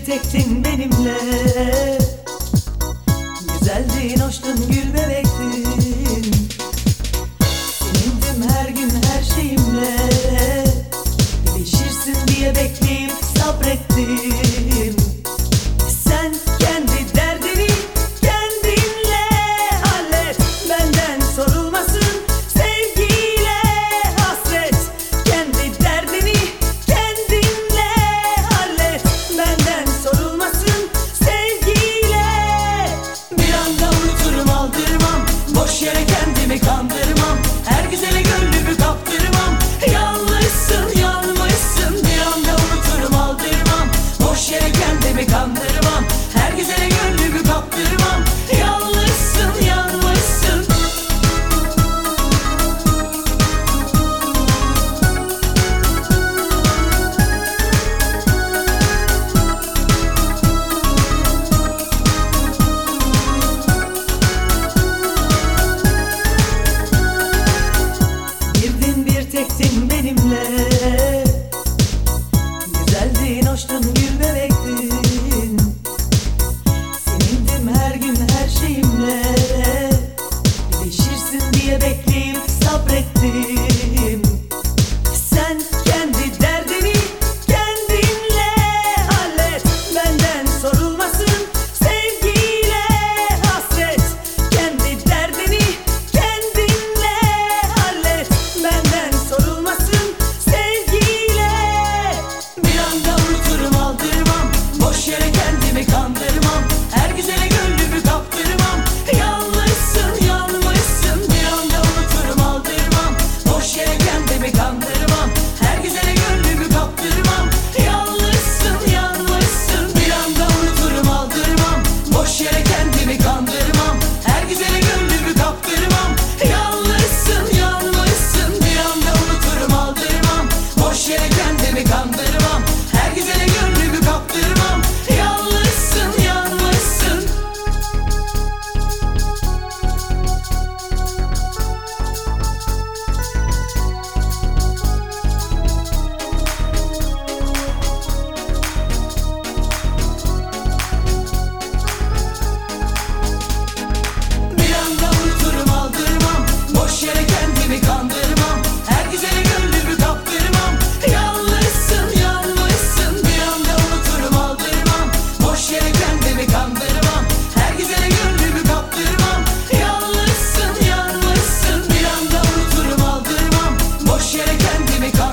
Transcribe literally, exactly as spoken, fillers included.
tektin benimle. Güzeldin, hoştun, gül bebektin. Senindim her gün her şeyimle. Değişirsin diye bekleyip sabrettim. Sen kendi derdini kendinle hallet. Benden sorulmasın sevgiyle hasret. Kendi derdini kendinle hallet. Benden sorulmasın sevgiyle. Bir anda unuturum, aldırmam. Boş yere kendimi kandırmam. Her güzele gönlümü kaptırmam. Yanlışsın, yanmışsın. Bir anda unuturum, aldırmam. Boş yere kendimi kandırmam. Her güzele gönlümü kaptırmam. Yanlışsın, yanmışsın. Girdin bir tektin benimle. Güzeldin, hoştun, gül bebektin. Senindim her gün her şeyimle. Değişirsin diye bekleyip sabrettim. Sen kendi derdini kendinle hallet. Benden sorulmasın sevgiyle hasret. Kendi derdini kendinle hallet. Benden sorulmasın sevgiyle. Bir anda unuturum, aldırmam. Boş yere kendimi kandırmam. Her güzele gönlümü kaptırmam. Yanlışsın, yanmışsın. Bir anda unuturum, aldırmam. Boş yere kendimi kandırmam. Her güzele gönlümü kaptırmam. Yanlışsın, yanmışsın. Bir anda unuturum, aldırmam. Boş yere kendimi kandırmam. Her güzele gönlümü kaptırmam. Yanlışsın, yanmışsın. Bir anda unuturum, aldırmam. Boş yere kendimi kandırmam. Her güzele gönlümü kaptırmam. Yanlışsın, yanmışsın. Bir anda unuturum, aldırmam. Boş yere kendimi kandırmam. Her güzele gönlümü kaptırmam. Yanlışsın, yanmışsın. Bir anda unuturum, aldırmam. Boş yere kendimi kandırmam. Her güzele gönlümü kaptırmam. Yanlışsın, yanmışsın. Bir anda unuturum, aldırmam. Boş yere kendimi kandırmam.